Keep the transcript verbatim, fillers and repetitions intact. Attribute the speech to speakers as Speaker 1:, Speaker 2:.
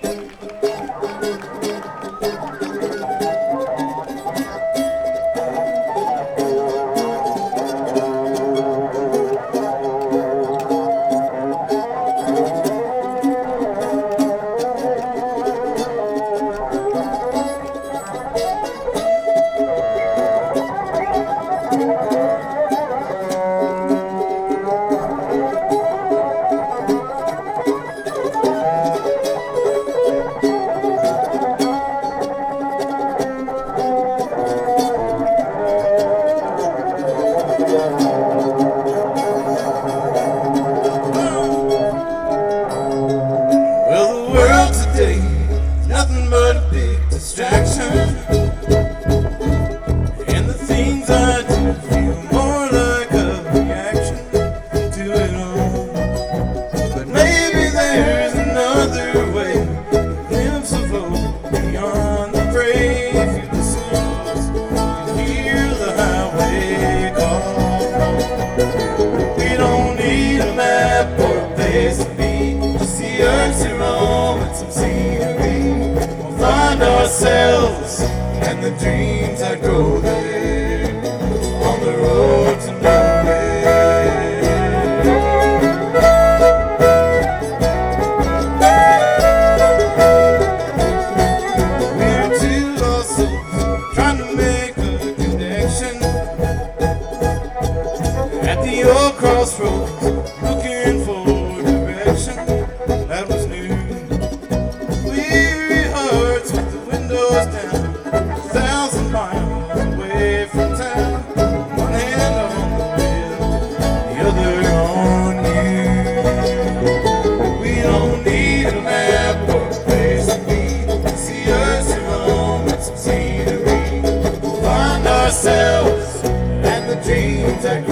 Speaker 1: Nothing but a big distraction, and the things I do feel more like a reaction to it all. But maybe there's another way, a glimpse of hope beyond the gray. If you listen close, you hear the highway call. We don't need a map or a place to be, just the urge to roam and some scenery. Find ourselves and the dreams that grow there on the road to nowhere. We're two lost souls trying to make a connection at the old crossroads, looking for direction that was new. Down, a thousand miles away from town, one hand on the wheel, the other on you. We don't need a map or a place to be, see us in moments of scenery. We'll find ourselves and the dreams that